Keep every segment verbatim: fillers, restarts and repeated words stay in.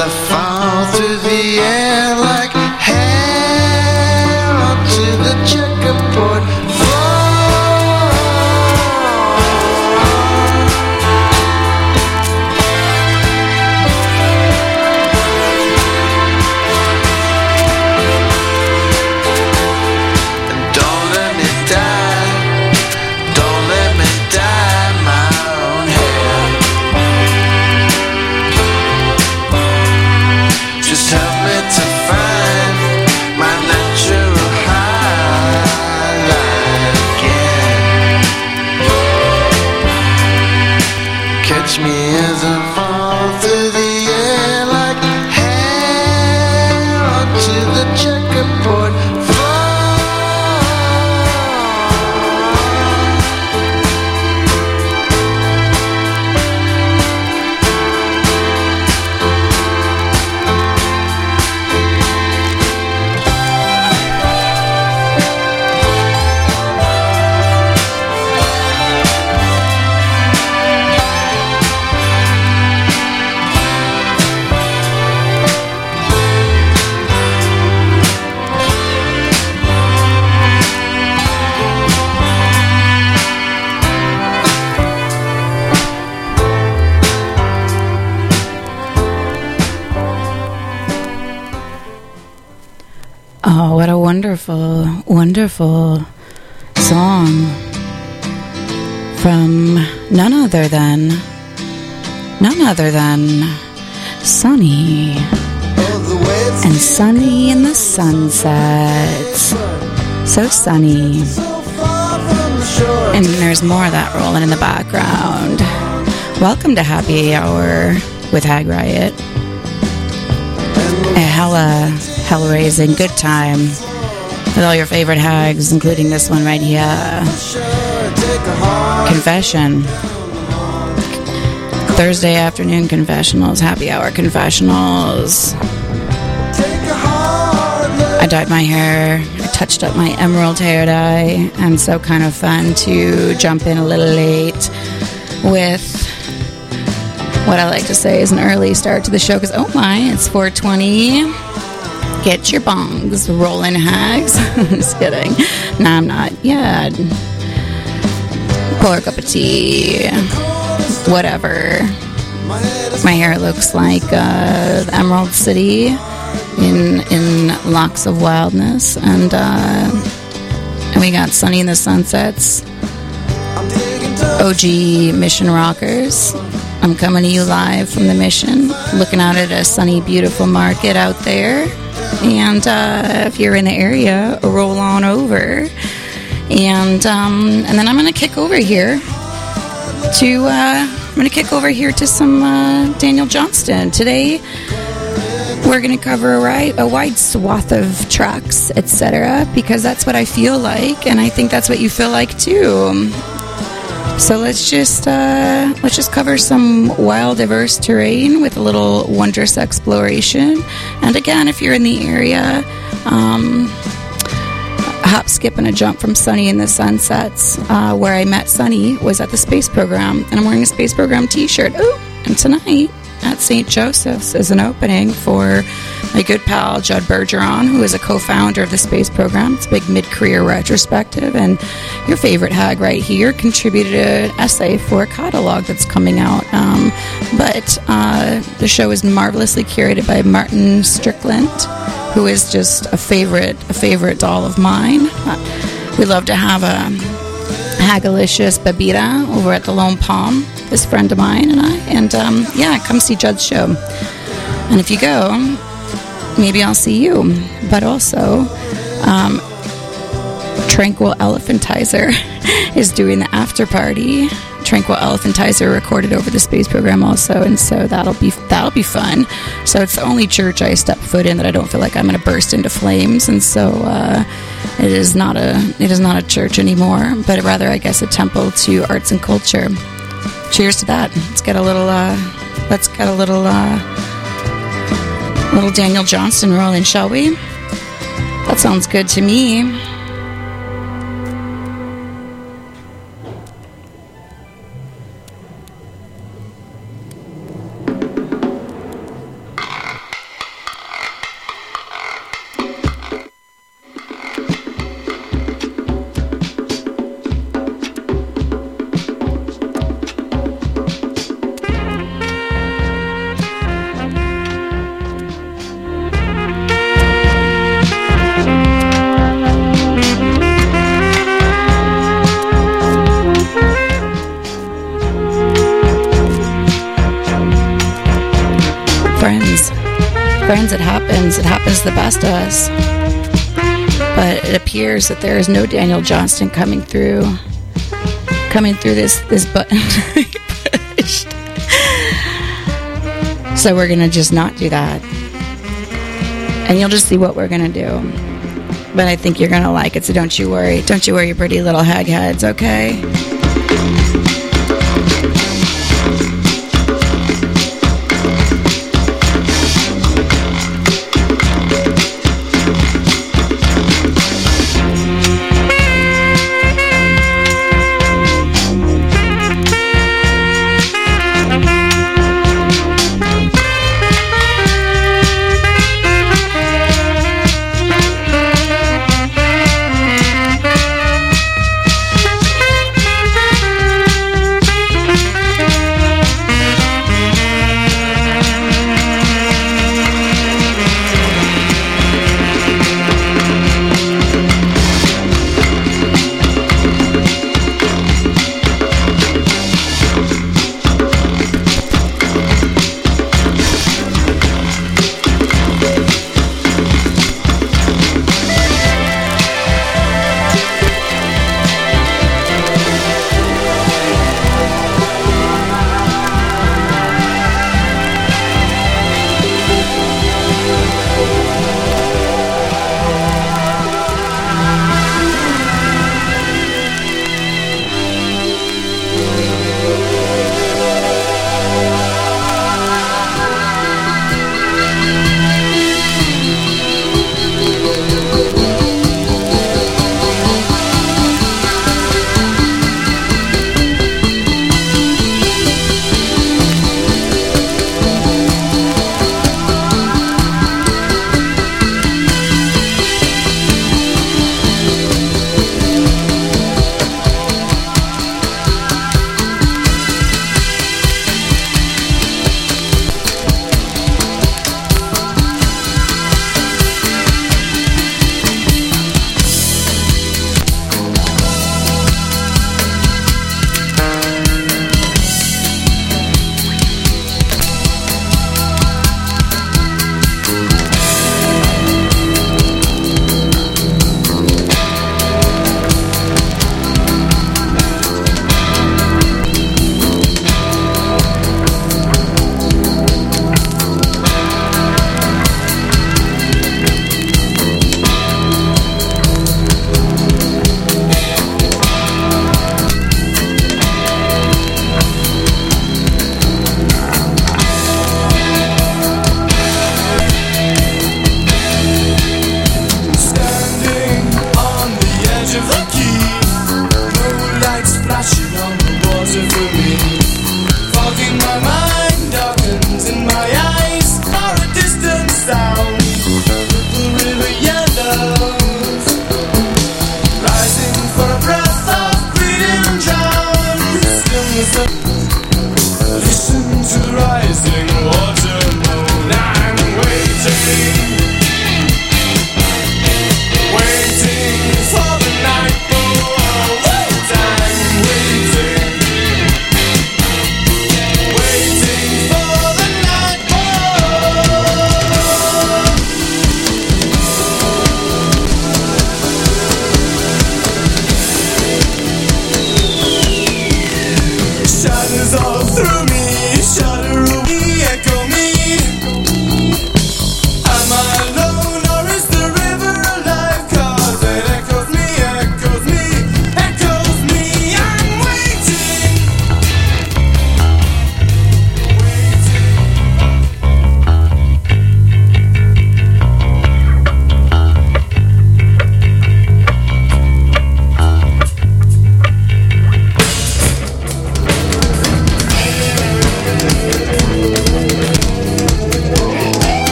I fall through the air like hair onto the checkerboard floor. Don't let me die, don't let me dye my own hair. Just help me to find my natural highlight again. Catch me as I fall through the air like hair onto the checkerboard floor. Oh, what a wonderful, wonderful song from none other than, none other than Sunny and Sunny in the Sunset. So sunny. And there's more of that rolling in the background. Welcome to Happy Hour with Hag Riot. A hella, hella raising good time with all your favorite hags, including this one right here. Confession. Thursday afternoon confessionals, happy hour confessionals. I dyed my hair, I touched up my emerald hair dye, and so kind of fun to jump in a little late with what I like to say is an early start to the show, because oh my, it's four twenty. Get your bongs rolling, hags. Just kidding. Nah, I'm not. Yeah. Pour a cup of tea. Whatever. My hair looks like uh, the Emerald City in in Locks of Wildness, and uh, and we got Sunny in the Sunsets. O G Mission Rockers. I'm coming to you live from the Mission, looking out at a sunny, beautiful market out there. And uh, if you're in the area, roll on over. And um, and then I'm going to kick over here to uh, I'm going to kick over here to some uh, Daniel Johnston. Today we're going to cover a, ri- a wide swath of tracks, et cetera, because that's what I feel like, and I think that's what you feel like too. So let's just uh, let's just cover some wild, diverse terrain with a little wondrous exploration. And again, if you're in the area, um, hop, skip, and a jump from Sunny in the Sunsets, uh, where I met Sunny was at the space program, and I'm wearing a space program T-shirt. Ooh, and tonight at Saint Joseph's is an opening for my good pal Judd Bergeron, who is a co-founder of the space program. It's a big mid-career retrospective, and your favorite hag right here contributed an essay for a catalog that's coming out. Um, but uh, the show is marvelously curated by Martin Strickland, who is just a favorite, a favorite doll of mine. Uh, we love to have a Hagalicious Babita over at the Lone Palm, this friend of mine and I, and um, yeah, come see Judd's show. And if you go, maybe I'll see you. But also, um, Tranquil Elephantizer is doing the after party. Tranquil Elephantizer recorded over the space program also, and so that'll be that'll be fun. So it's the only church I step foot in that I don't feel like I'm going to burst into flames, and so uh, it is not a it is not a church anymore, but rather, I guess, a temple to arts and culture. Cheers to that. Let's get a little uh, let's get a little uh, little Daniel Johnston rolling, shall we? That sounds good to me. happens. Friends, it happens. It happens to the best of us. But it appears that there is no Daniel Johnston coming through, coming through this, this button. So we're going to just not do that. And you'll just see what we're going to do. But I think you're going to like it, so don't you worry. Don't you worry, you pretty little hag heads, okay?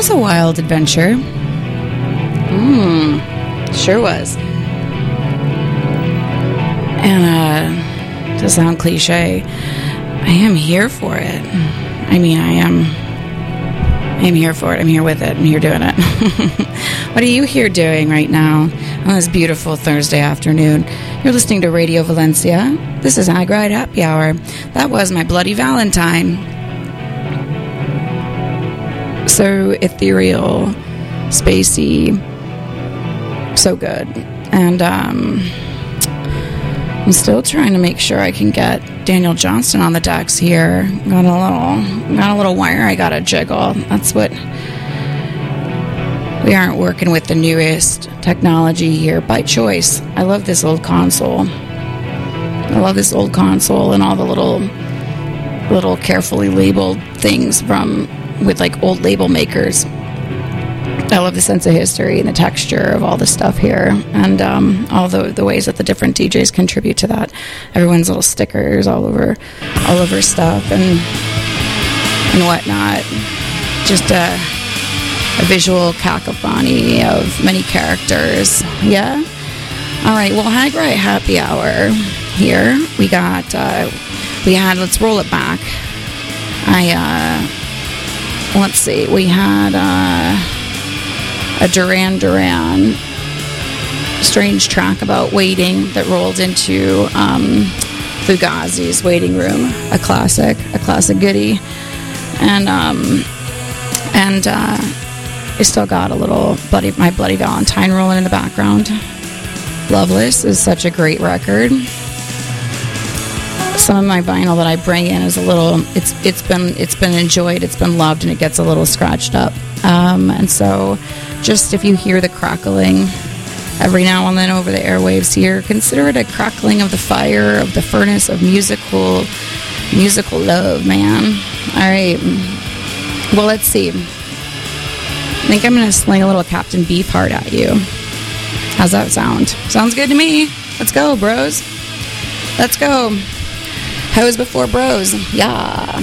was a wild adventure. Mmm, sure was. And, uh, to sound cliche, I am here for it. I mean, I am... I'm here for it. I'm here with it. I'm here doing it. What are you here doing right now on this beautiful Thursday afternoon? You're listening to Radio Valencia. This is High Gride Happy Hour. That was my Bloody Valentine. So ethereal, spacey, so good. And um, I'm still trying to make sure I can get Daniel Johnston on the decks here. Got a little, got a little wire I gotta jiggle. That's what... We aren't working with the newest technology here by choice. I love this old console. I love this old console and all the little, little carefully labeled things from with like old label makers. I love the sense of history and the texture of all the stuff here, and um, all the the ways that the different D Js contribute to that. Everyone's little stickers all over, all over stuff and and whatnot. Just a, a visual cacophony of many characters. Yeah. All right. Well, High Gride Happy Hour here. We got. Uh, we had. Let's roll it back. I. Uh, let's see. We had. Uh, a Duran Duran strange track about waiting that rolled into um, Fugazi's Waiting Room, a classic, a classic goodie. And um, and uh, I still got a little bloody, my Bloody Valentine rolling in the background. Loveless is such a great record. Some of my vinyl that I bring in is a little, it's it's been it's been enjoyed, it's been loved, and it gets a little scratched up. Um, and so just if you hear the crackling every now and then over the airwaves here, consider it a crackling of the fire, of the furnace of musical, musical love, man. All right. Well, let's see. I think I'm going to sling a little Captain Beefheart at you. How's that sound? Sounds good to me. Let's go, bros. Let's go. Hoes before bros. Yeah.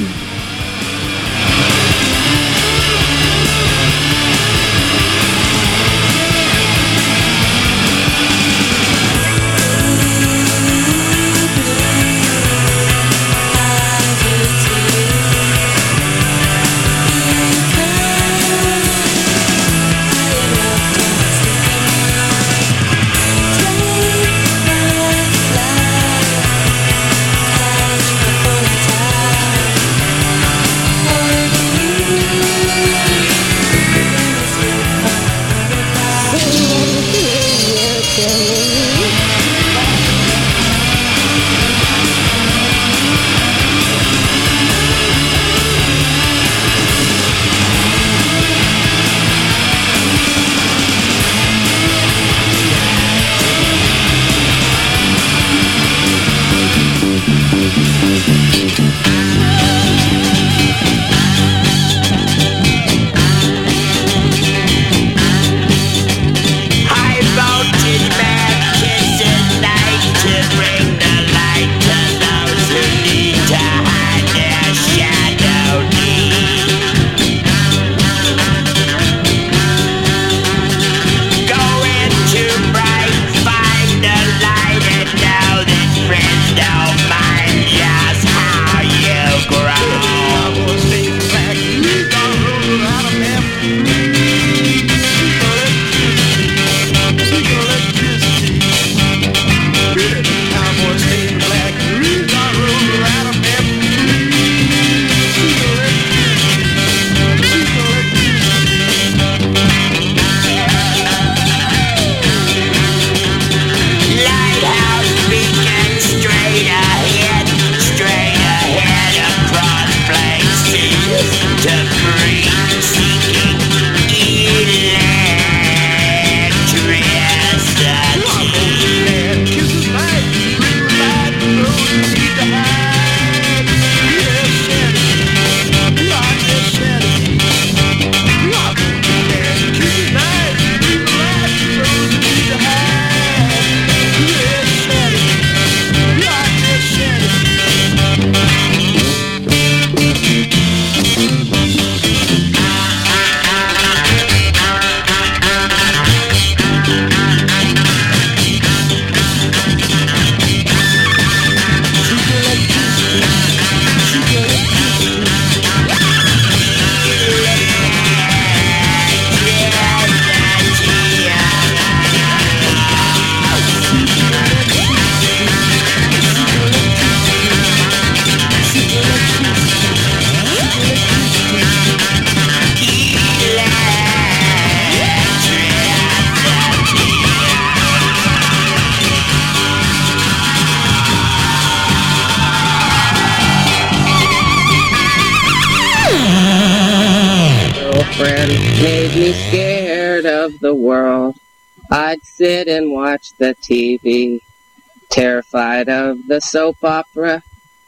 me scared of the world. I'd sit and watch the T V, terrified of the soap opera.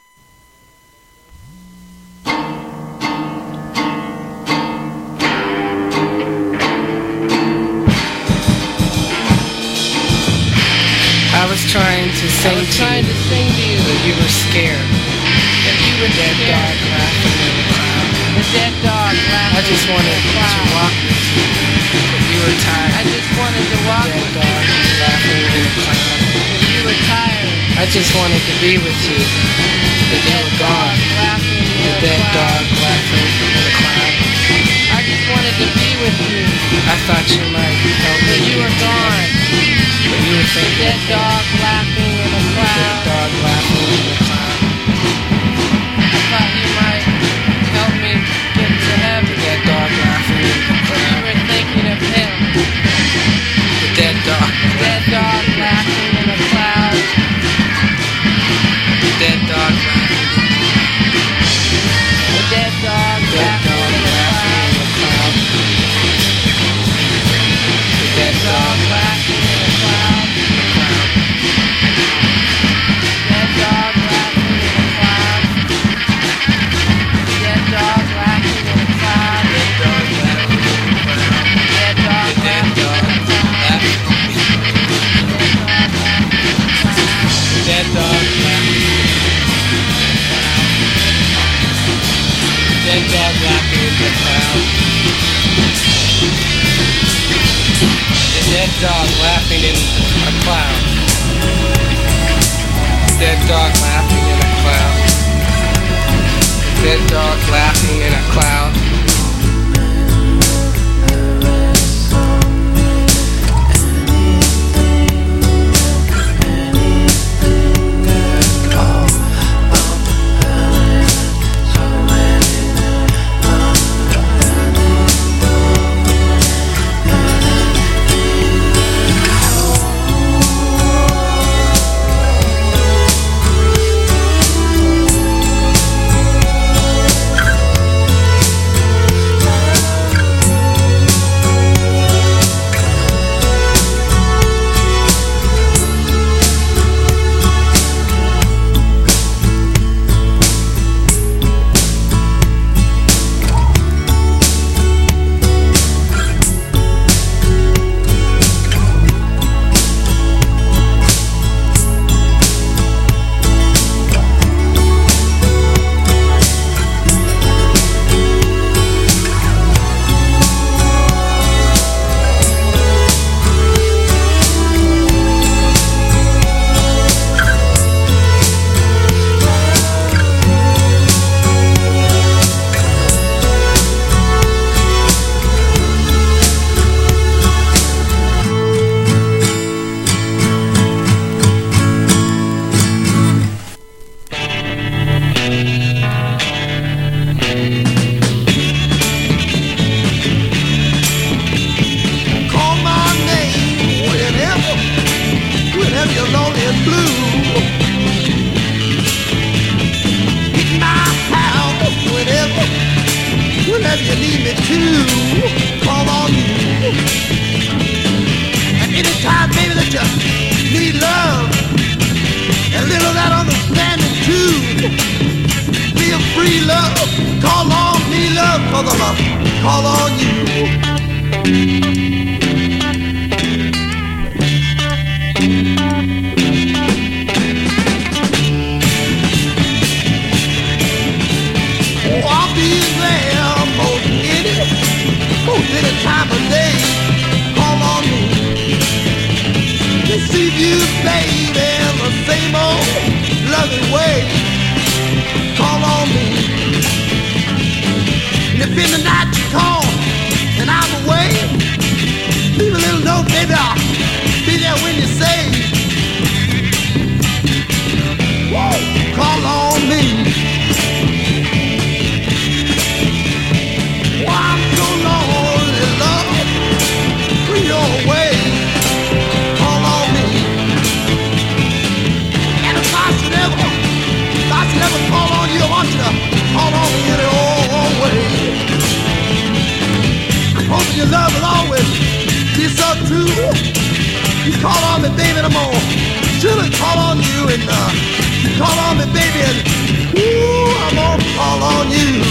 I was trying to sing I was to trying you, to sing to you, but you were scared. but you were That scared. dog laughing in the crowd. The dead dog laughing I just wanted in the to crowd. walk with you, but you were I tired. just wanted to walk That with dog was laughing in the crowd. you, but you were tired. I just wanted to be with you, but you Dead were dog gone. laughing in The the dead crowd. dog laughing in the crowd. I just wanted to be with you, I thought you might help me. but you were gone. But you were thinking Dead of dog laughing in the Dead crowd. dog laughing in the crowd. I thought you might help me get to heaven. Dead dog laughing in the But you crowd. were thinking of him. The dead dog. Dead dog laughing in the cloud. The dead dog laughing. The dead dog Dead laughing dog in the laughing in cloud. the crowd. The dead Dog dog laughing in the cloud. crowd. Dead dog laughing in the cloud. Dead dog laughing in the cloud. Dead dog laughing in the crowd. Dead dog The dead laughing dog in the cloud. laughing. The dead dog laughing. Dead dog laughing in the crowd. The dead dog laughing in a cloud. Dead dog laughing in a cloud. Dead dog laughing in a cloud. Call my name whenever, whenever you're lonely and blue. Hit my house whenever, whenever you need me to. Call on you. And anytime, baby, that you need love, and a little of that understanding too. Feel free, love. Call on me, love, 'cause I'm a call on you. Oh, I'll be there most any, most any time of day. Call on me. Receive you, baby, in the same old loving way. Call on me. And if in the night you call and I'm away, always be so true. You call on me, baby, and I'm gonna surely call on you. And uh, you call on me, baby, and ooh, I'm gonna call on you.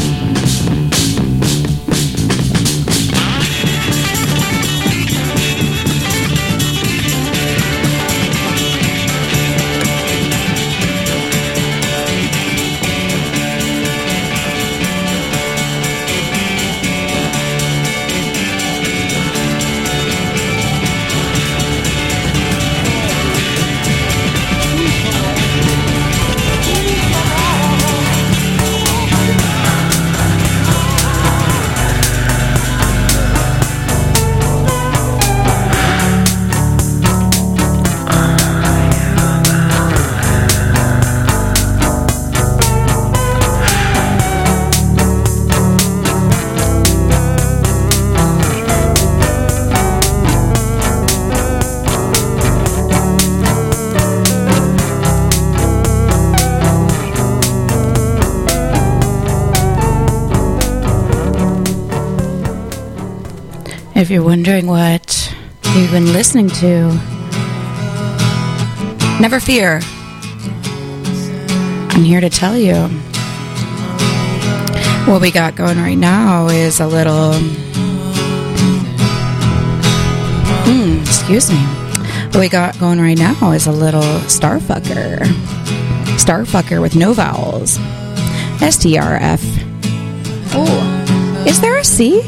If you're wondering what you've been listening to, never fear. I'm here to tell you. What we got going right now is a little... Mm, excuse me. What we got going right now is a little Starfucker. Starfucker with no vowels. S T R F. Oh, is there a C?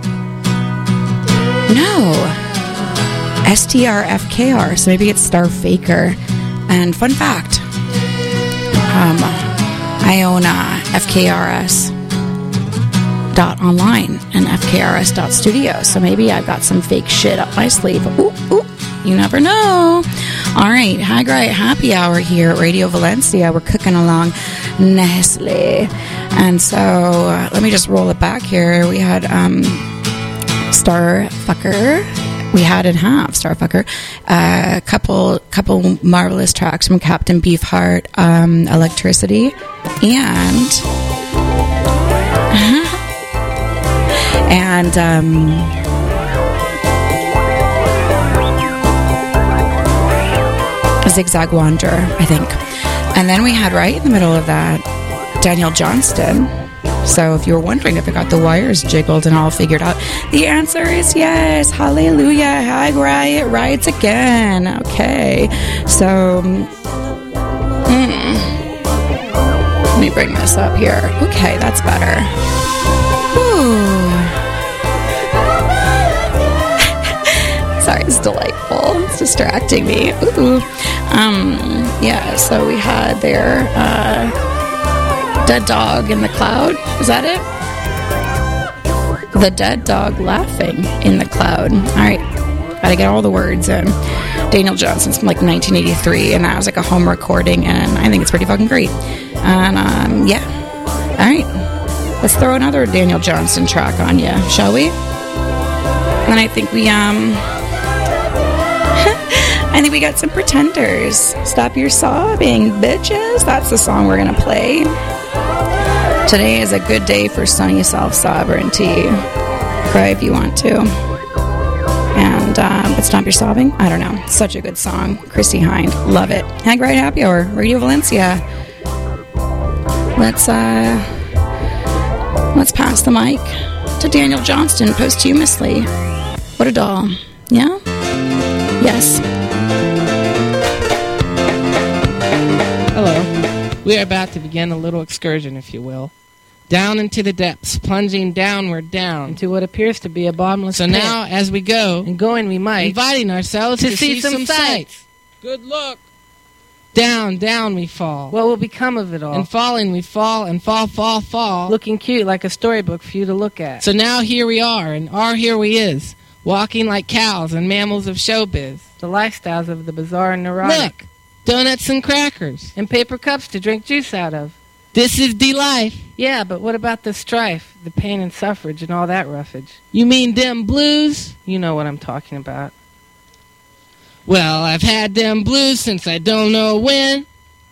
No. S T R F K R, so maybe it's Starfaker. And fun fact, um, I own uh, F K R S dot online and F K R S dot studio, so maybe I've got some fake shit up my sleeve. Ooh, ooh, you never know. All right, Hagrite Happy Hour here at Radio Valencia. We're cooking along nicely. And so uh, let me just roll it back here. We had... Um, Starfucker, we had in half Starfucker, a uh, couple couple marvelous tracks from Captain Beefheart, um, Electricity, and and um, Zigzag Wanderer, I think. And then we had right in the middle of that Daniel Johnston. So if you were wondering if I got the wires jiggled and all figured out, the answer is yes. Hallelujah. Hag Riot rides again. Okay. So, mm, let me bring this up here. Okay, that's better. Sorry, it's delightful. It's distracting me. Ooh. Um, yeah, so we had there... Uh, Dead Dog in the Cloud. Is that it? The Dead Dog Laughing in the Cloud. All right. Gotta get all the words in. Daniel Johnston's from like nineteen eighty-three, and that was like a home recording, and I think it's pretty fucking great. And, um, yeah. All right. Let's throw another Daniel Johnston track on you, shall we? And I think we, um... I think we got some Pretenders. Stop Your Sobbing, bitches. That's the song we're gonna play. Today is a good day for sunny self-sovereignty. Cry if you want to. And, uh, but Stop Your Sobbing? I don't know. Such a good song. Christy Hind. Love it. Hagrite Happy Hour. Radio Valencia. Let's, uh, let's pass the mic to Daniel Johnston posthumously. What a doll. Yeah? Yes. Hello. We are about to begin a little excursion, if you will. Down into the depths, plunging downward down. Into what appears to be a bottomless So pit. now, as we go, And going we might. inviting ourselves to, to see, see some sights. sights. Good luck. Down, down we fall. What will become of it all? And falling we fall, and fall, fall, fall. Looking cute like a storybook for you to look at. So now here we are, and are here we is, walking like cows and mammals of showbiz. The lifestyles of the bizarre and neurotic. Look, donuts and crackers. And paper cups to drink juice out of. This is the life. Yeah, but what about the strife, the pain and suffrage, and all that roughage? You mean them blues? You know what I'm talking about. Well, I've had them blues since I don't know when.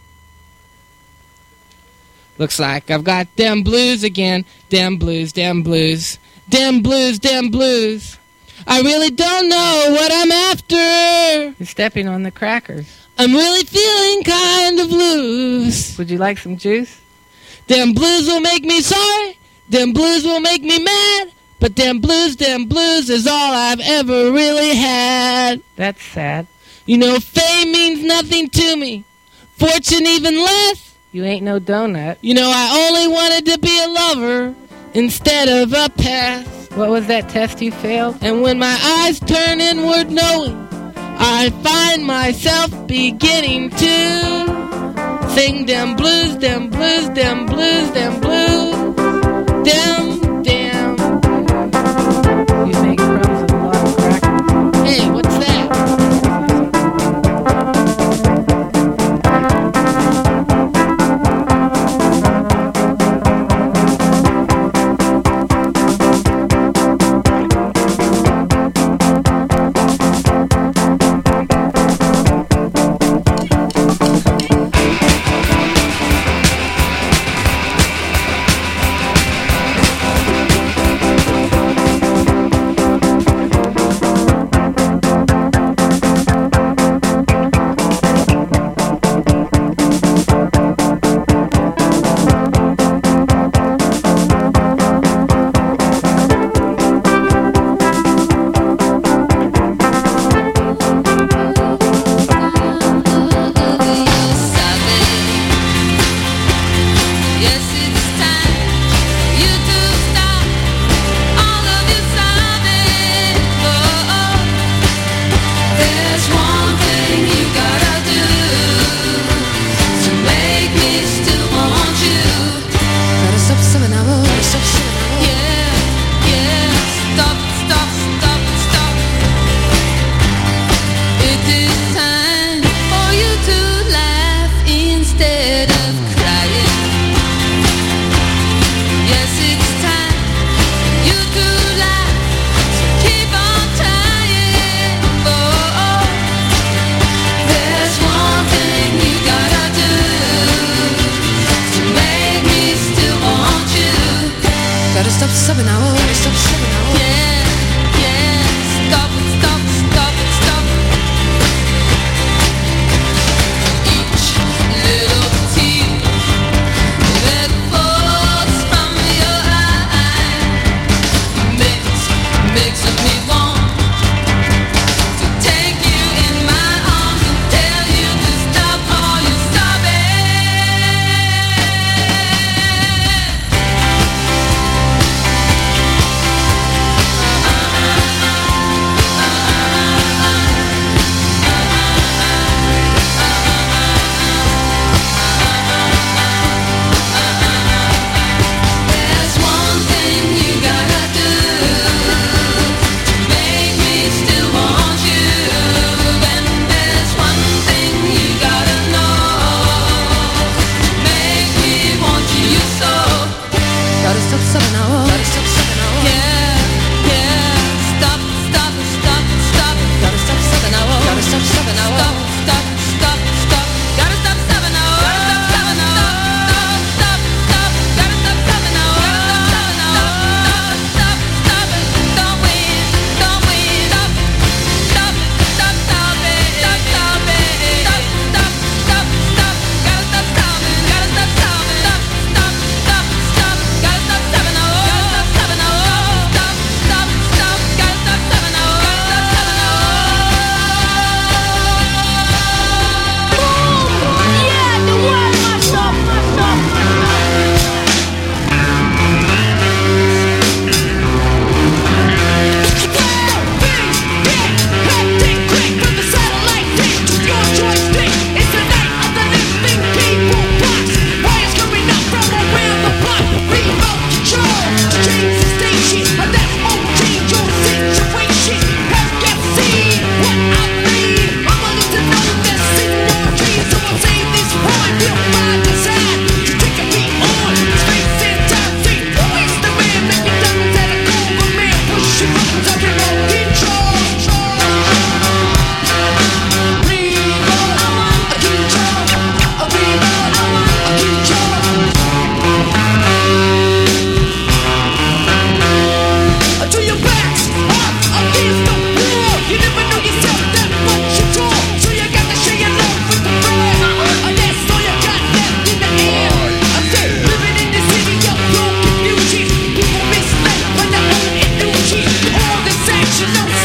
Looks like I've got them blues again. Them blues, them blues. Them blues, them blues. I really don't know what I'm after. You're stepping on the crackers. I'm really feeling kind of loose. Would you like some juice? Them blues will make me sorry. Them blues will make me mad. But them blues, them blues is all I've ever really had. That's sad. You know, fame means nothing to me. Fortune even less. You ain't no donut. You know, I only wanted to be a lover instead of a pest. What was that test you failed? And when my eyes turn inward knowing, I find myself beginning to sing them blues, them blues, them blues, them blues, them, damn. You make crumbs with a lot of crackers. Hey, what's that?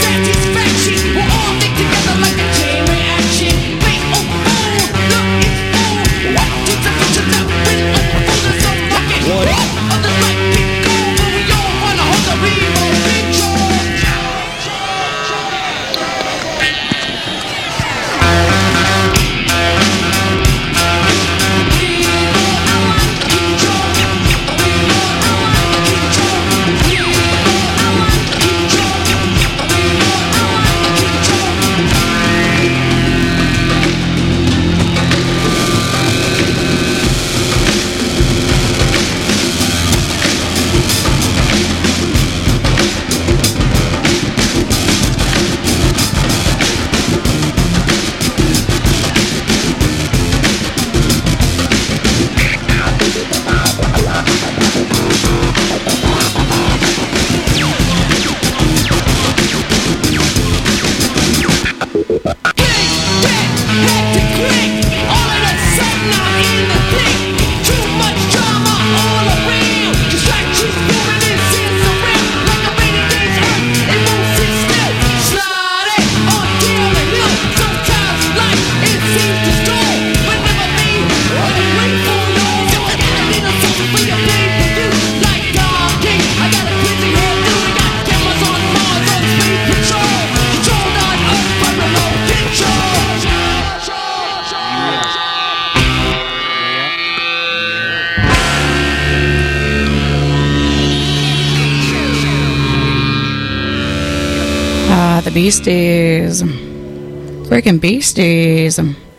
The Beasties. Freaking Beasties.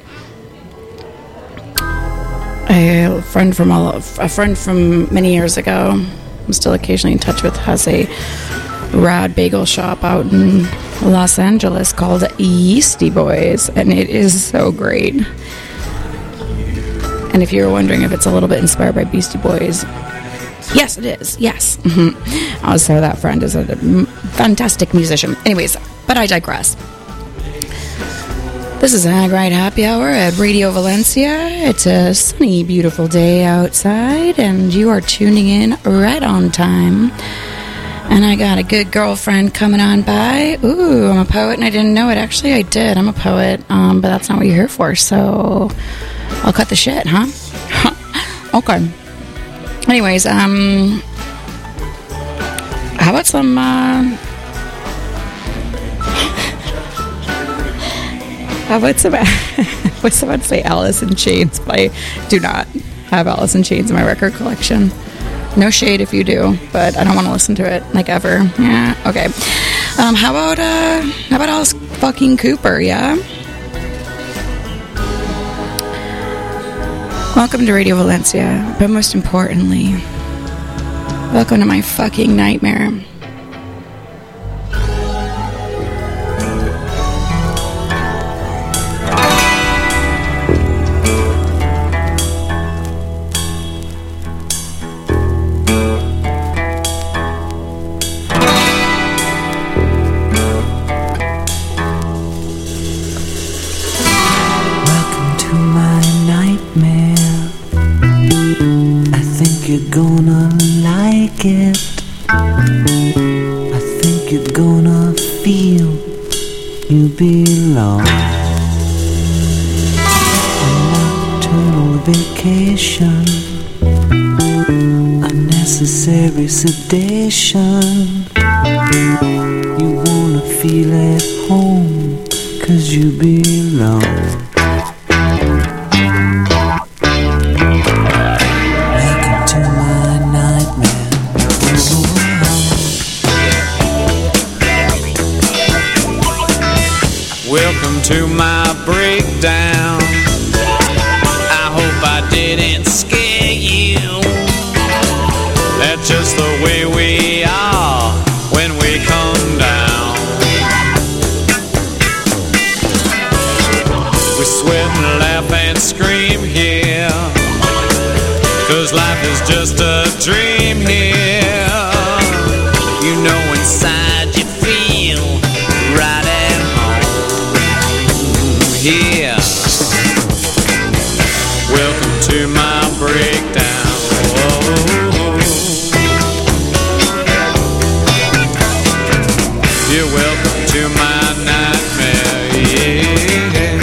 A friend from a, a friend from many years ago, I'm still occasionally in touch with, has a rad bagel shop out in Los Angeles called Yeasty Boys, and it is so great. And if you're wondering if it's a little bit inspired by Beastie Boys, yes, it is. Yes. Mm-hmm. Also, that friend is a fantastic musician. Anyways, but I digress. This is Ag Right Happy Hour at Radio Valencia. It's a sunny, beautiful day outside, and you are tuning in right on time. And I got a good girlfriend coming on by. Ooh, I'm a poet, and I didn't know it. Actually, I did. I'm a poet, um, but that's not what you're here for, so I'll cut the shit, huh? Okay. Anyways, um, how about some, uh, how about some, what's someone say, Alice in Chains? But I do not have Alice in Chains in my record collection. No shade if you do, but I don't want to listen to it, like, ever. Yeah, okay. Um, how about, uh, how about Alice fucking Cooper, yeah? Welcome to Radio Valencia, but most importantly, welcome to my fucking nightmare. You're gonna like it. I think you're gonna feel you belong. A nocturnal vacation, unnecessary sedation. You wanna feel at home, 'cause you belong. Welcome to my breakdown. I hope I didn't scare you. That's just the way we are when we come down. We sweat and laugh and scream here, 'cause life is just a dream here. You know inside you feel right at here. Welcome to my breakdown. Whoa. You're welcome to you're my nightmare, yeah.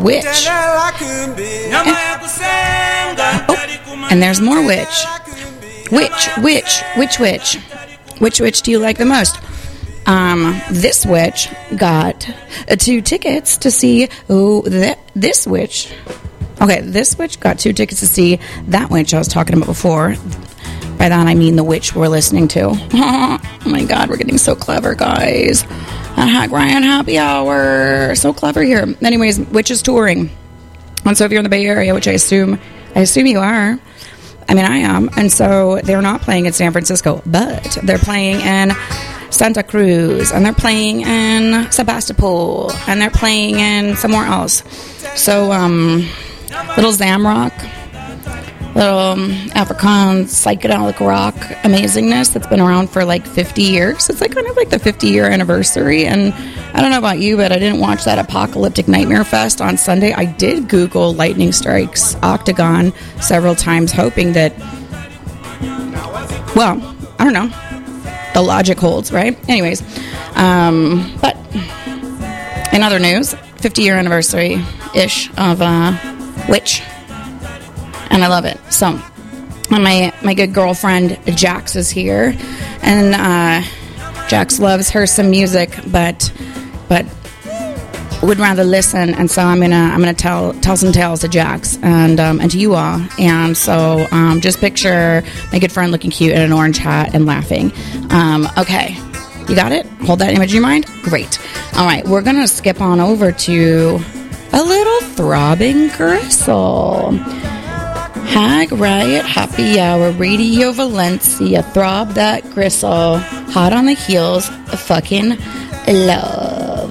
witch. And, oh, and there's more witch. Which, which, which witch? Which witch do you like the most? Um, this witch got uh, two tickets to see oh, th- this witch. Okay, this witch got two tickets to see that witch I was talking about before. By that I mean the witch we're listening to. Oh my God, we're getting so clever, guys. At Hag Ryan Happy Hour. So clever here. Anyways, witch is touring. And so if you're in the Bay Area, which I assume, I assume you are. I mean, I am. And so they're not playing in San Francisco, but they're playing in Santa Cruz, and they're playing in Sebastopol, and they're playing in somewhere else. So, um, little Zamrock, little um, African psychedelic rock amazingness that's been around for like fifty years. It's like kind of like the fifty year anniversary. And I don't know about you, but I didn't watch that Apocalyptic Nightmare Fest on Sunday. I did Google Lightning Strikes Octagon several times, hoping that, well, I don't know, the logic holds, right? Anyways, um, but in other news, fifty year anniversary ish of uh, Witch. And I love it. So, and my my good girlfriend Jax is here, and uh, Jax loves her some music, but but would rather listen. And so I'm gonna I'm gonna tell tell some tales to Jax and um, and to you all. And so um, just picture my good friend looking cute in an orange hat and laughing. Um, okay, you got it. Hold that image in your mind. Great. All right, we're gonna skip on over to a little throbbing gristle. Hag Riot Happy Hour, Radio Valencia, throb that gristle, hot on the heels of fucking love.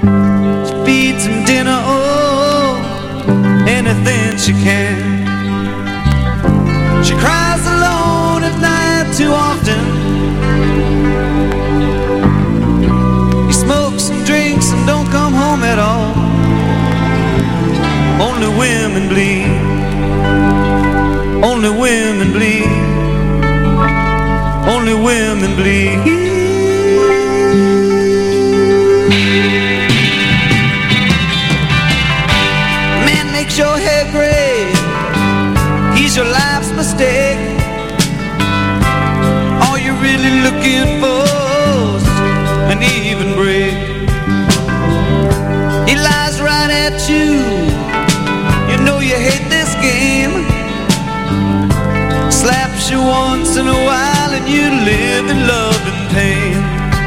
She feeds him dinner, oh, anything she can. She cries alone at night too often. He smokes and drinks and don't come home at all. Only women bleed. Only women bleed. Only women bleed. Man makes your hair gray. He's your life's mistake. All you're really looking for's an even break. He lies right at you. You know you hate this game. Slaps you once in a while and you live in love and pain.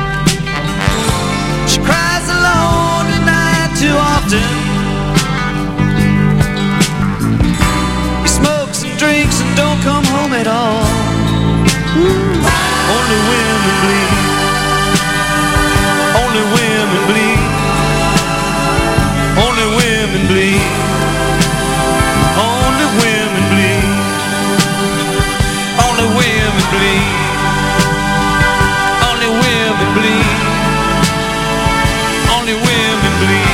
She cries alone at night too often. He smokes and drinks and don't come home at all. Ooh. Only women bleed. Only women bleed. Only women bleed. Only women bleed. Only women bleed. Only women bleed. Only women bleed.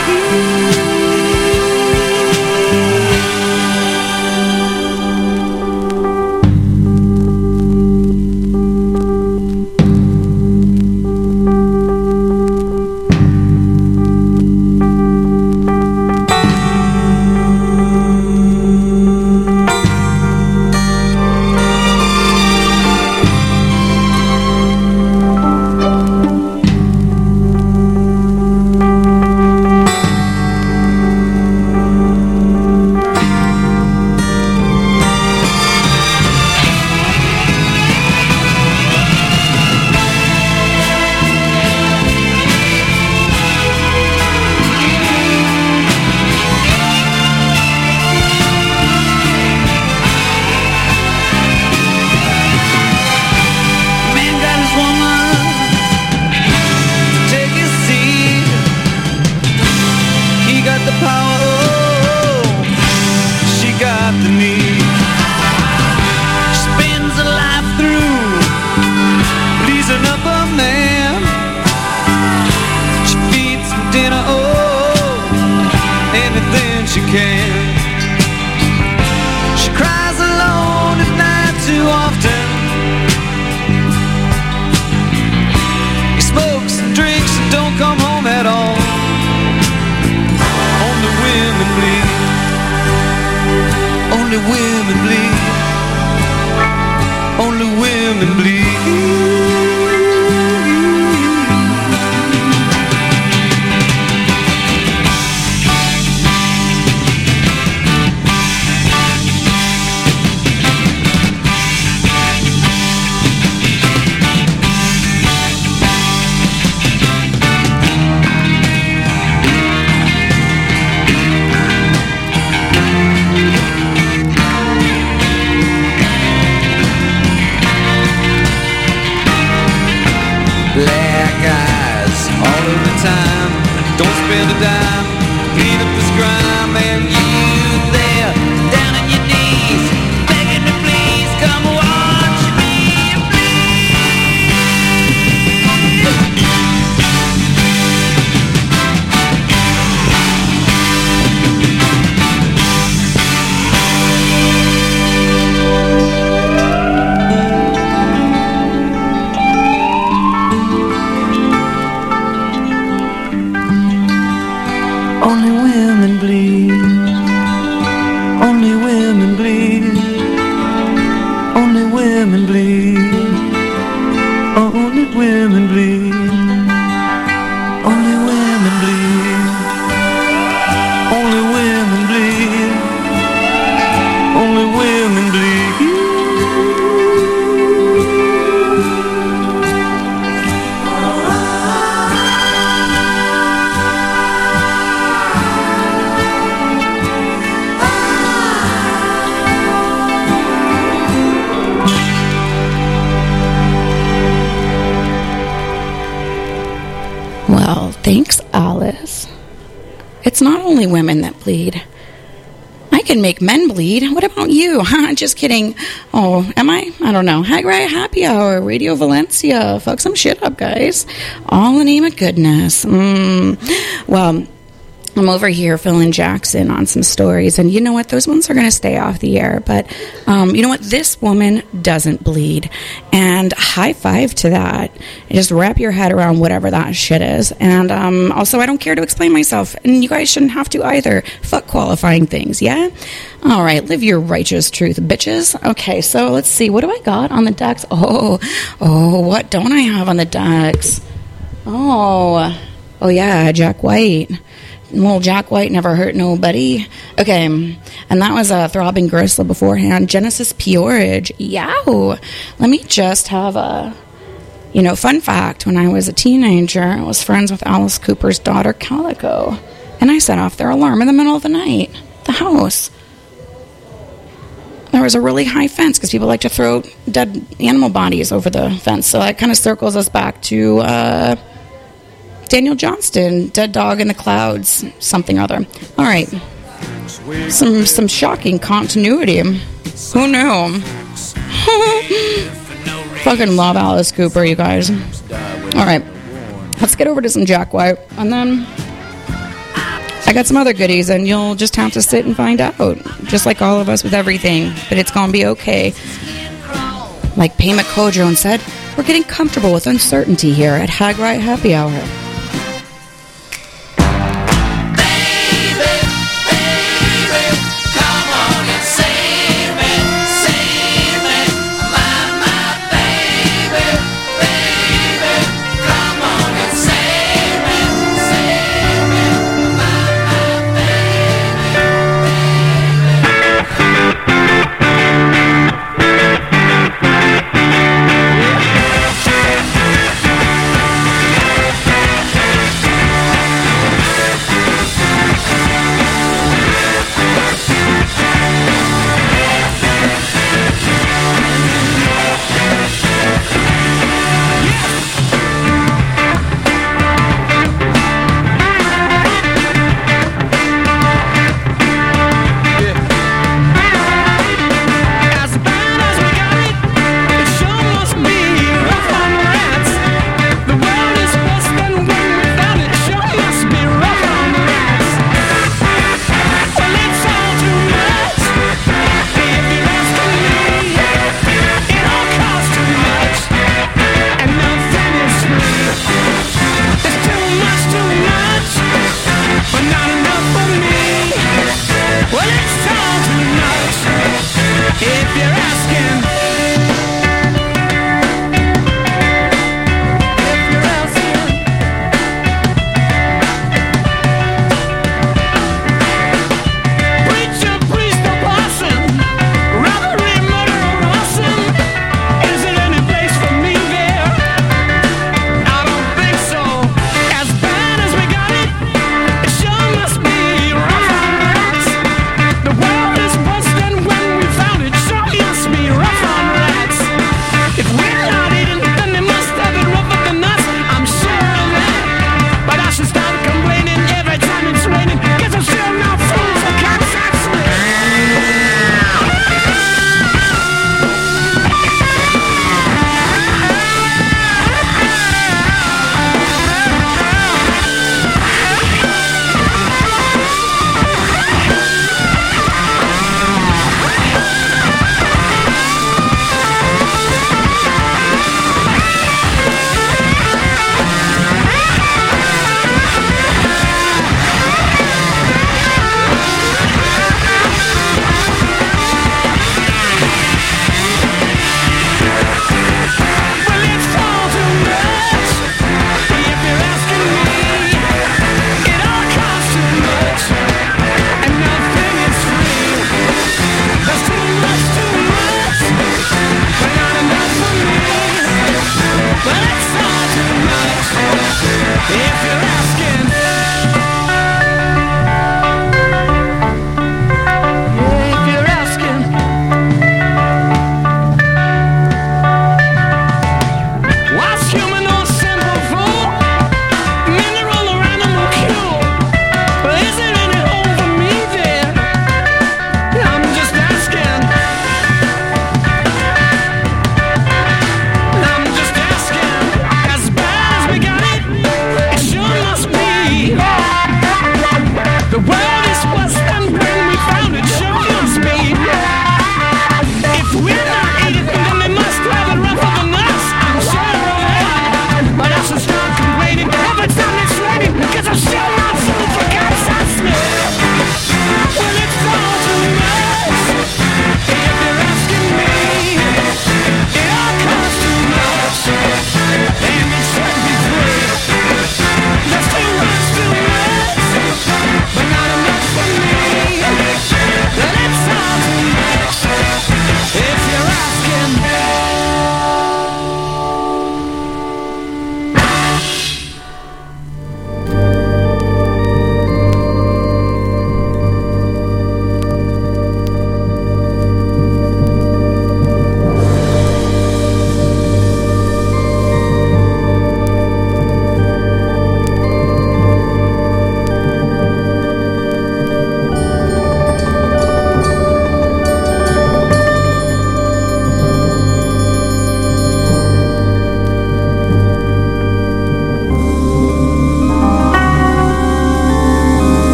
Well, thanks, Alice. it's not only women that bleed. I can make men bleed. What about you? Just kidding. Oh, am I? I don't know. Hag Riot Happy Hour, Radio Valencia. Fuck some shit up, guys. All in the name of goodness. Mm. Well, I'm over here filling Jackson on some stories, and you know what? Those ones are going to stay off the air, but um, you know what? This woman doesn't bleed, and high five to that. Just wrap your head around whatever that shit is, and um, also, I don't care to explain myself, and you guys shouldn't have to either. Fuck qualifying things, yeah? All right, live your righteous truth, bitches. Okay, so let's see. What do I got on the decks? Oh, oh, what don't I have on the decks? Oh, oh yeah, Jack White. Well, Jack White never hurt nobody. Okay, and that was a Throbbing Gristle beforehand. Genesis Peorage. Yow! Let me just have a, you know, fun fact. When I was a teenager, I was friends with Alice Cooper's daughter, Calico. And I set off their alarm in the middle of the night. The house. There was a really high fence because people like to throw dead animal bodies over the fence. So that kind of circles us back to, uh... Daniel Johnston, Dead Dog in the Clouds, something other. All right. Some some shocking continuity. Who knew? Fucking love Alice Cooper, you guys. All right. Let's get over to some Jack White. And then I got some other goodies, and you'll just have to sit and find out. Just like all of us with everything. But it's going to be okay. Like Payment Kojo said, we're getting comfortable with uncertainty here at Hag Riot Happy Hour.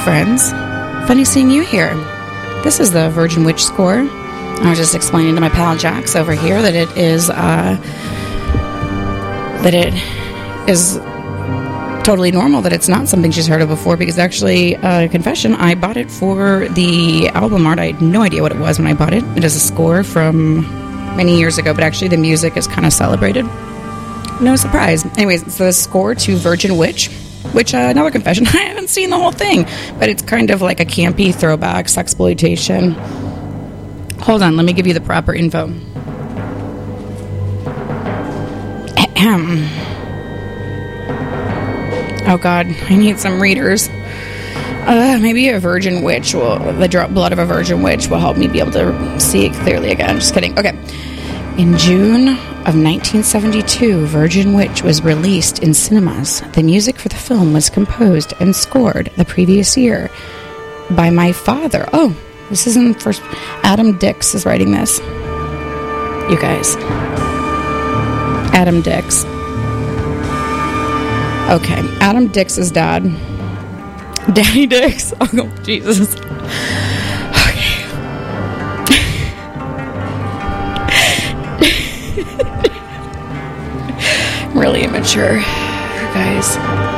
friends. Funny seeing you here. This is the Virgin Witch score. I was just explaining to my pal Jax over here that it is, uh, that it is totally normal, that it's not something she's heard of before, because actually, uh, confession, I bought it for the album art. I had no idea what it was when I bought it. It is a score from many years ago, but actually the music is kind of celebrated. No surprise. Anyways, it's the score to Virgin Witch, which, uh, another confession, I haven't seen the whole thing, but it's kind of like a campy throwback, sexploitation. Hold on, let me give you the proper info. Ahem. Oh God, I need some readers. Uh, maybe a virgin witch will, the drop blood of a virgin witch will help me be able to see it clearly again. Just kidding. Okay. In June of nineteen seventy-two, Virgin Witch was released in cinemas. The music for the film was composed and scored the previous year by my father. Oh, this isn't first. Adam Dix is writing this. You guys. Adam Dix. Okay, Adam Dix's dad. Daddy Dix. Oh, Jesus. Okay. Really immature, you guys.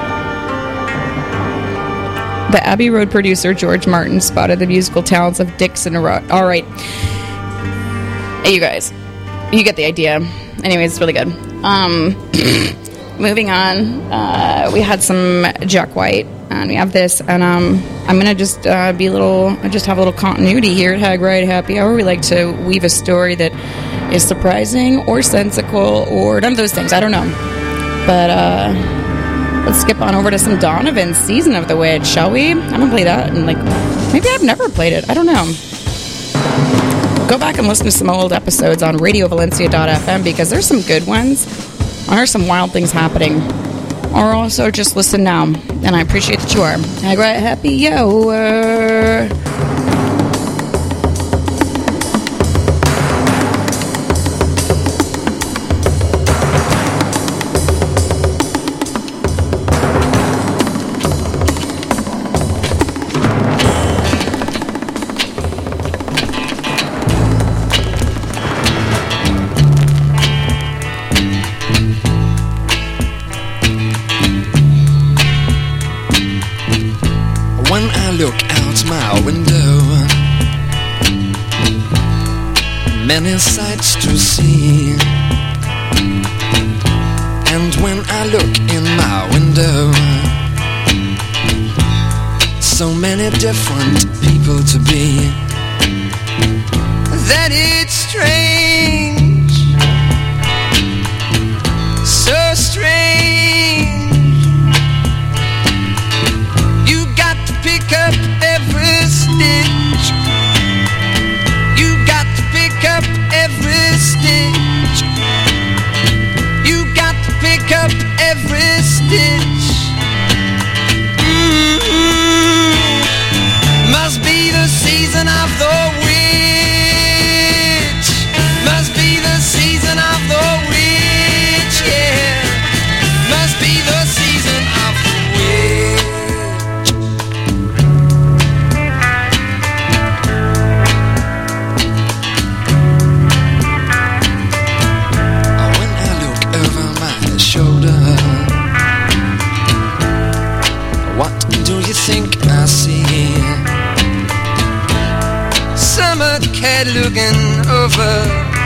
The Abbey Road producer, George Martin, spotted the musical talents of Dix in a row. All right. Hey, you guys. You get the idea. Anyways, it's really good. Um... Moving on, uh, we had some Jack White, and we have this, and um, I'm going to just uh, be a little, just have a little continuity here at Hag Ride Happy Hour. We like to weave a story that is surprising or sensical or none of those things. I don't know. But uh, let's skip on over to some Donovan's Season of the Witch, shall we? I haven't played that, and like, maybe I've never played it. I don't know. Go back and listen to some old episodes on radio valencia dot f m because there's some good ones. There's some wild things happening. Or also just listen now. And I appreciate that you are. Hag Ride Happy Hour. Many sights to see, and when I look in my window, so many different people to be, that it's strange, so strange. You got to pick up every stitch. Up every stitch. You got to pick up every stitch. Mm-hmm. Must be the season of the witch. Must be the season of the witch, yeah. Must be the season of the witch. Think I see summer cat looking over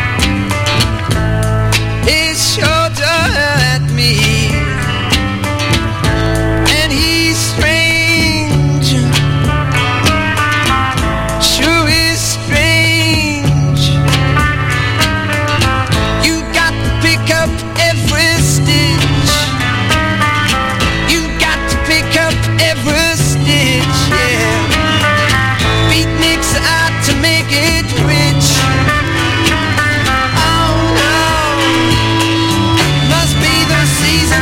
his shoulder at me, and he's strange, sure is strange. You got to pick up every stitch. You got to pick up every to make it rich. Oh no, must be the season.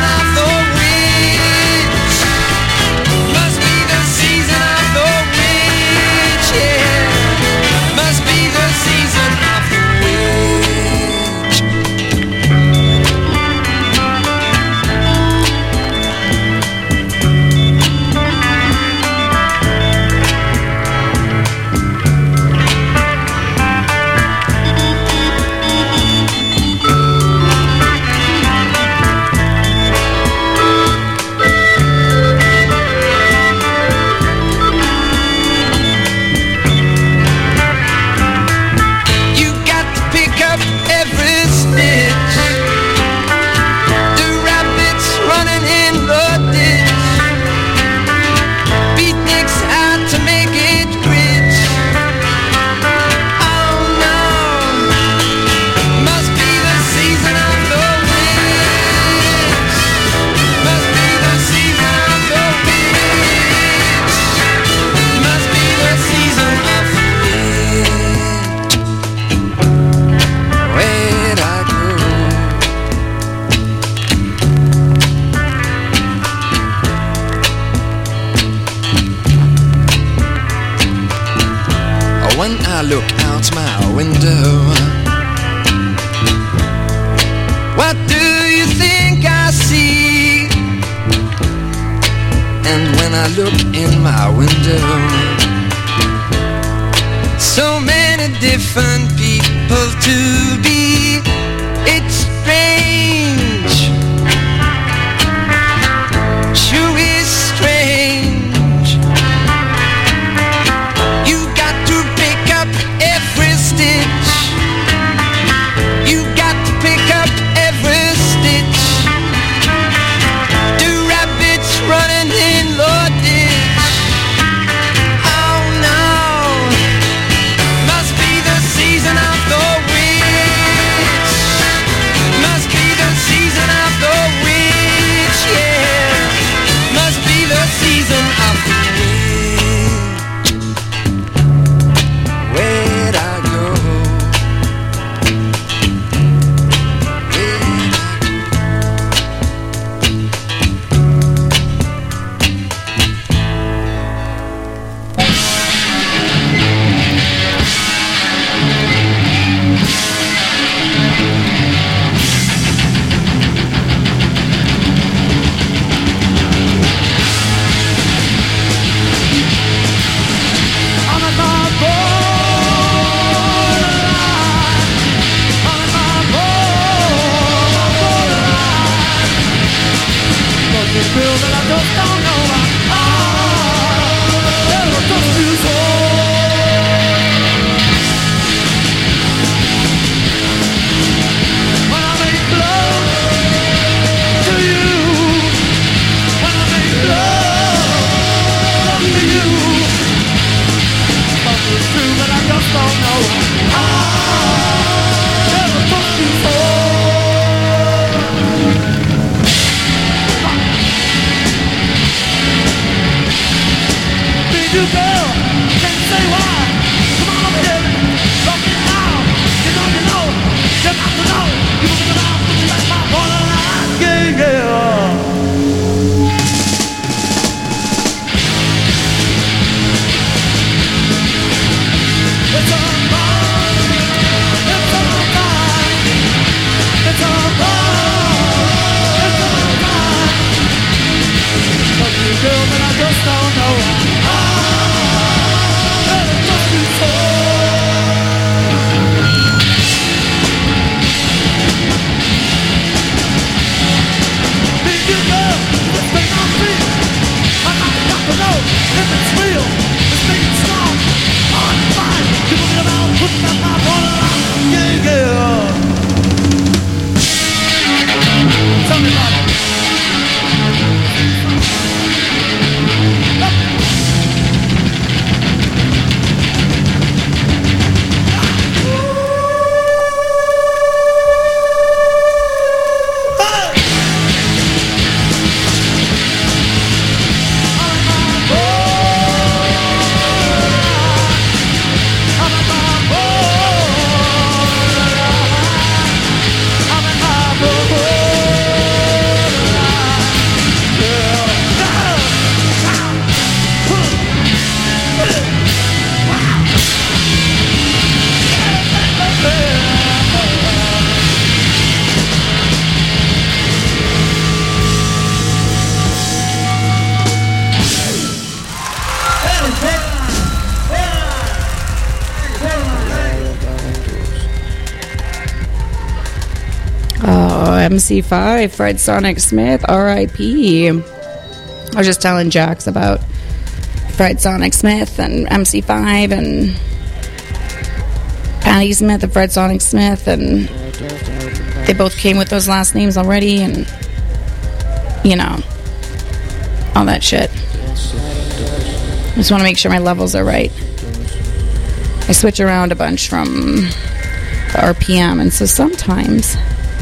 I look out my window. What do you think I see? And when I look in my window, so many different people to be. It's strange, sure is strange. You got to pick up every stitch. You got to pick up every stitch. The rabbits running in the ditch. Oh no, must be the season of the witch. Must be the season of the witch, yeah. Must be the season of the witch. Where'd I go? Where'd I go? M C five, Fred Sonic Smith, R I P I was just telling Jax about Fred Sonic Smith and M C five and Patty Smith and Fred Sonic Smith, and they both came with those last names already, and you know, all that shit. I just want to make sure my levels are right. I switch around a bunch from the R P M, and so sometimes,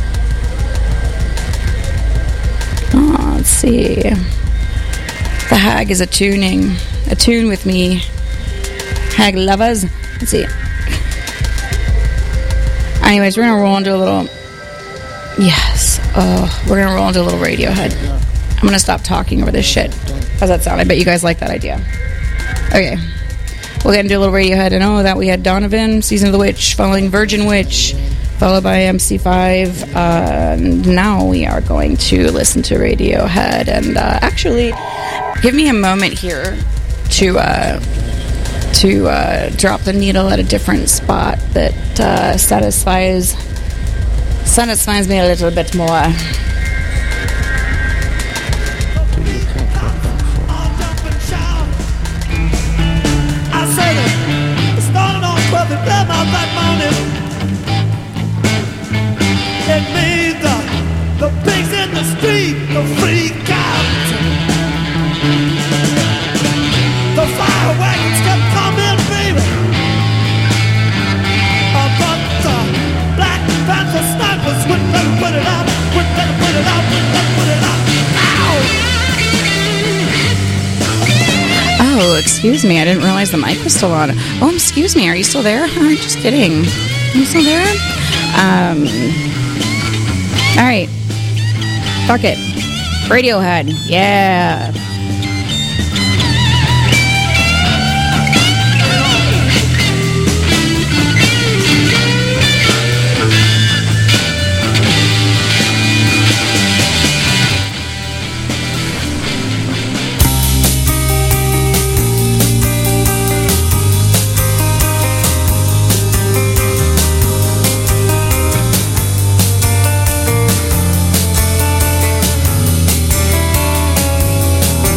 oh, let's see, the Hag is attuning, attune with me, Hag lovers. Let's see. Anyways, we're gonna roll into a little, yes, oh, we're gonna roll into a little Radiohead. I'm gonna stop talking over this shit. How's that sound? I bet you guys like that idea. Okay. We're going to do a little Radiohead. And oh, that we had Donovan, Season of the Witch, following Virgin Witch, followed by M C five. Uh, now we are going to listen to Radiohead. And uh, actually, give me a moment here to uh, to uh, drop the needle at a different spot that uh, satisfies satisfies me a little bit more. It made the, the pigs in the street, the freak out. The fire wagons kept coming, baby. Uh, but the Black Panther snipers wouldn't let 'em put it out, wouldn't let 'em put it out, wouldn't let 'em put it out. Ow! Oh, excuse me. I didn't realize the mic was still on. Oh, excuse me. Are you still there? I'm just kidding. Are you still there? Um... All right. Fuck it. Radiohead. Yeah. Thank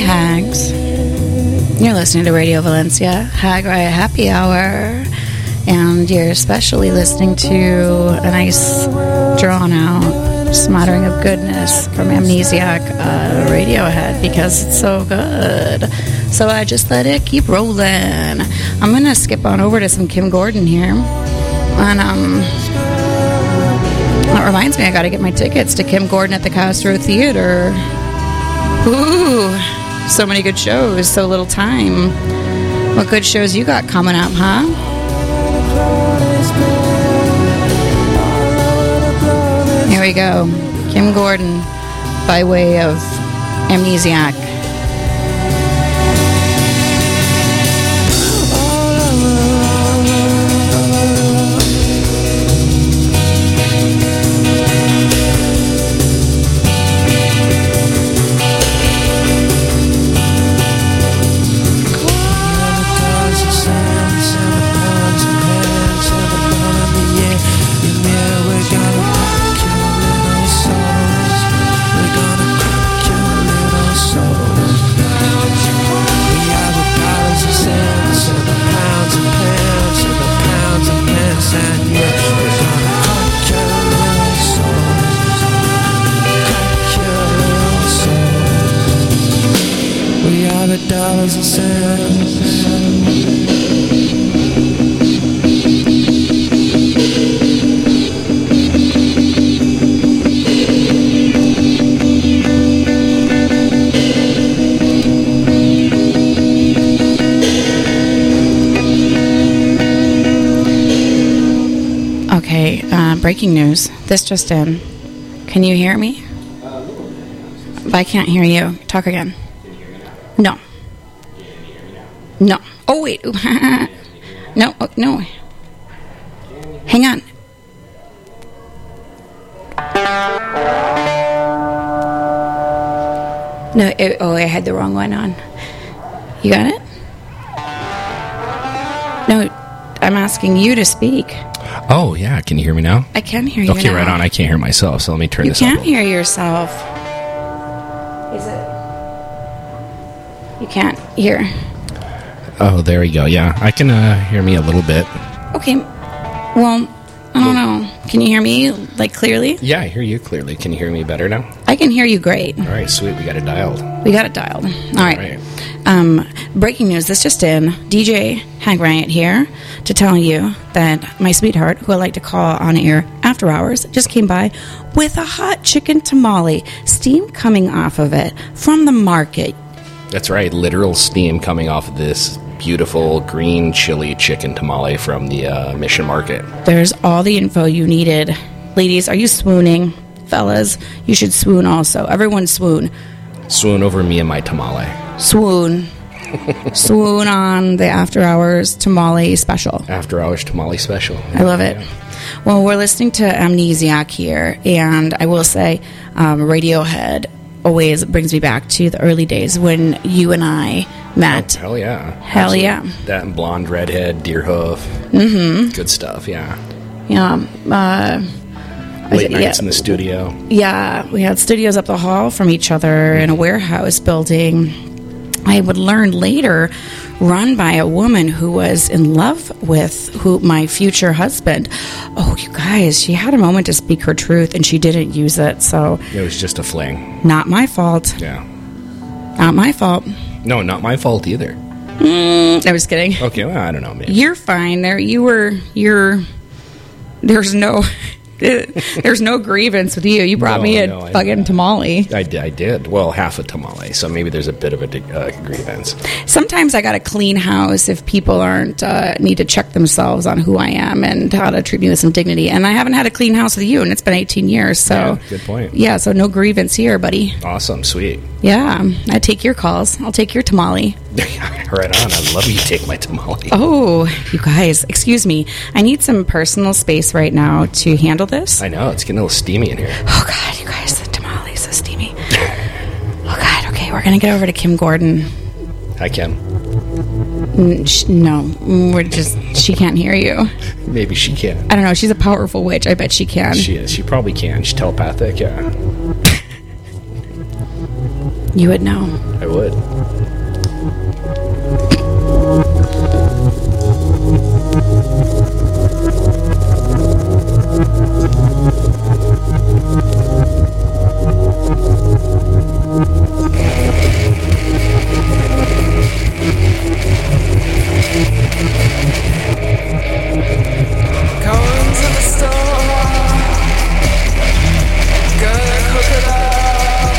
Hags. You're listening to Radio Valencia, Hag Riot Happy Hour, and you're especially listening to a nice, drawn-out smattering of goodness from Amnesiac uh, Radiohead, because it's so good. So I just let it keep rolling. I'm going to skip on over to some Kim Gordon here, and um, that reminds me, I got to get my tickets to Kim Gordon at the Castro Theater. Ooh, so many good shows, so little time. What good shows you got coming up, huh? Here we go. Kim Gordon by way of Amnesiac. Dollars and cents. Okay, uh, breaking news. This just in. Can you hear me? But I can't hear you. Talk again. No. No. Oh, wait. no, oh, no. Hang on. No, it, oh, I had the wrong one on. You got it? No, I'm asking you to speak. Oh, yeah. Can you hear me now? I can hear you Okay, now. right on. I can't hear myself, so let me turn You this up. can't hear yourself. Is it? You can't hear. Oh, there we go. Yeah, I can uh, hear me a little bit. Okay. Well, I don't know. Can you hear me, like, clearly? Yeah, I hear you clearly. Can you hear me better now? I can hear you great. All right, sweet. We got it dialed. We got it dialed. All right. All right. Um, breaking news. This just in. D J Hag Riot here to tell you that my sweetheart, who I like to call on air after hours, just came by with a hot chicken tamale, steam coming off of it from the market. That's right. Literal steam coming off of this beautiful green chili chicken tamale from the uh, Mission Market. There's all the info you needed. Ladies, are you swooning? Fellas, you should swoon also. Everyone swoon. Swoon over me and my tamale. Swoon. Swoon on the After Hours Tamale Special. After Hours Tamale Special. I love it. Well, we're listening to Amnesiac here, and I will say um, Radiohead always brings me back to the early days when you and I met. Oh, hell yeah. Hell Absolutely. yeah. That and Blonde Redhead, Deerhoof. Mm-hmm. Good stuff, yeah. Yeah. Uh, Late nights yeah. in the studio. Yeah, we had studios up the hall from each other in a warehouse building. I would learn later, run by a woman who was in love with who my future husband. Oh, you guys, she had a moment to speak her truth, and she didn't use it, so... It was just a fling. Not my fault. Yeah. Not my fault. No, not my fault either. Mm, I was kidding. Okay, well, I don't know, maybe. You're fine. There, you were... You're... There's no... There's no grievance with you. You brought No, me a no, I- fucking tamale. I did, I did. Well, half a tamale, so maybe there's a bit of a di- uh, grievance. Sometimes I got to clean house if people aren't uh, need to check themselves on who I am and how to treat me with some dignity. And I haven't had a clean house with you, and it's been eighteen years. So Yeah, good point. Yeah, so no grievance here, buddy. Awesome, sweet. Yeah, I take your calls. I'll take your tamale. Right on. I love you take my tamale. Oh, you guys, excuse me. I need some personal space right now to handle this. I know, it's getting a little steamy in here. Oh, God, you guys, the tamale is so steamy. Oh, God, okay, we're going to get over to Kim Gordon. Hi, Kim. N- sh- no, mm, we're just, she can't hear you. Maybe she can. I don't know, she's a powerful witch. I bet she can. She is. She probably can. She's telepathic, yeah. You would know. I would. Going to the store, gonna cook it up,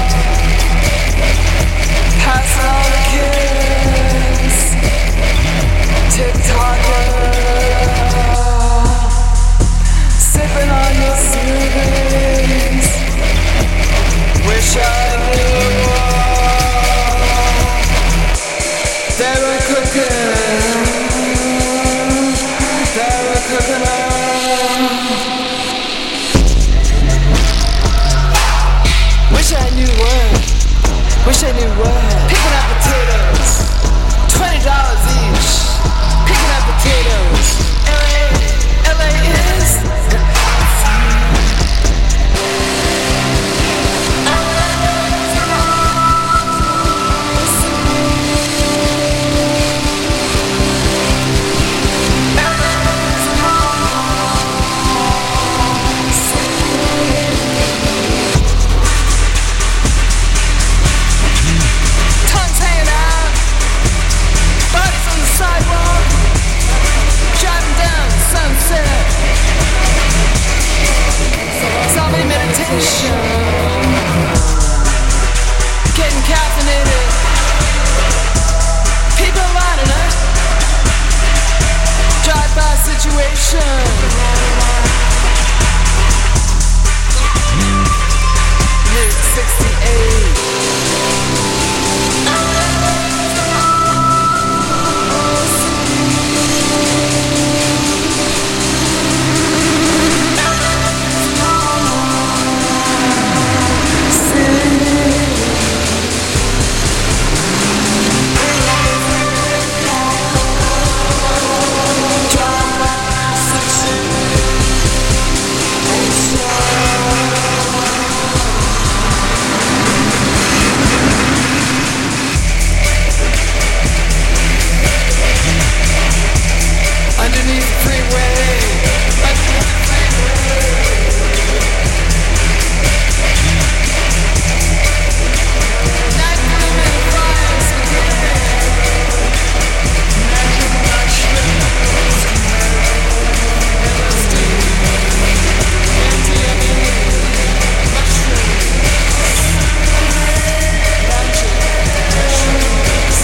passing all the kids, TikToker, sipping on your smoothies, wish I knew they were cooking, they were cooking up. Wish I knew what, wish I knew what. Picking up potatoes, twenty dollars each. Picking up potatoes, L A, L A is. Tongues hanging out, bodies on the sidewalk, driving down Sunset. Zombie meditation, getting caffeinated. People lining up, drive-by situation. Route sixty-eight. Underneath the freeway, underneath the freeway. Night bloom and fires begin. Magic mushrooms, L S D, M D M A, mushrooms, magic mushrooms,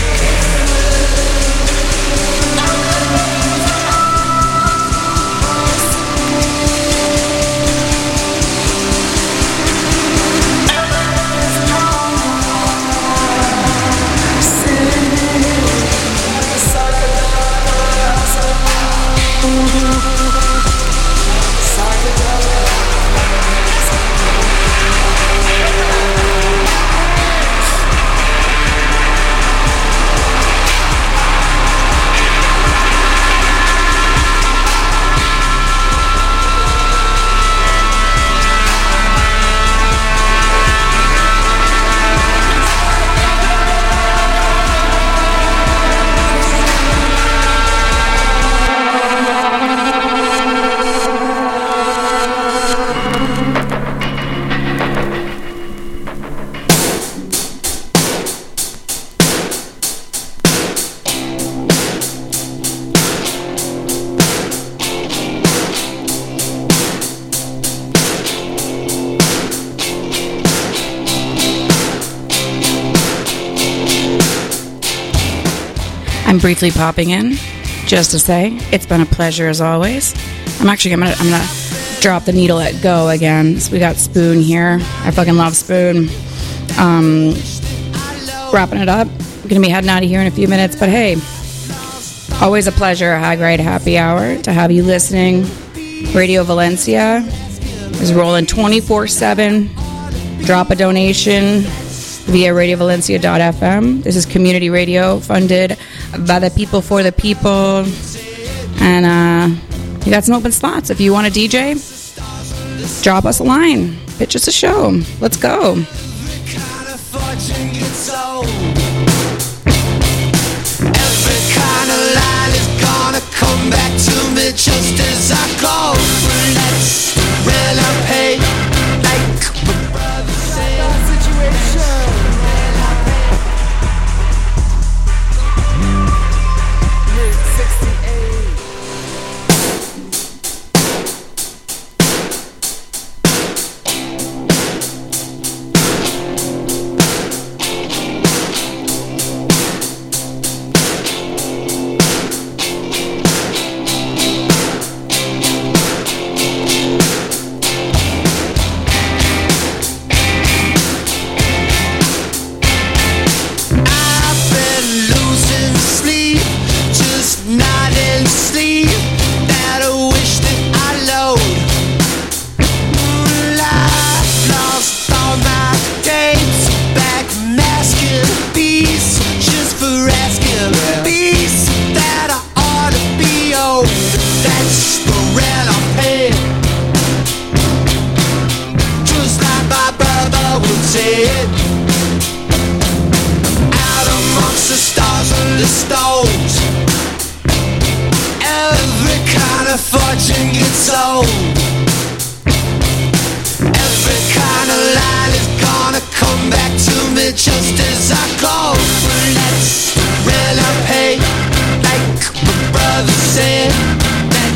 I'm briefly popping in just to say it's been a pleasure as always. I'm actually I'm gonna I'm gonna drop the needle at go again. So we got Spoon here. I fucking love Spoon. Um, wrapping it up. We're gonna be heading out of here in a few minutes, but hey, always a pleasure. A High Grade Happy Hour to have you listening. Radio Valencia is rolling twenty-four seven. Drop a donation via radio valencia dot f m. This is community radio funded by the people for the people. And uh, you got some open slots. If you want a D J, drop us a line. Pitch us a show. Let's go.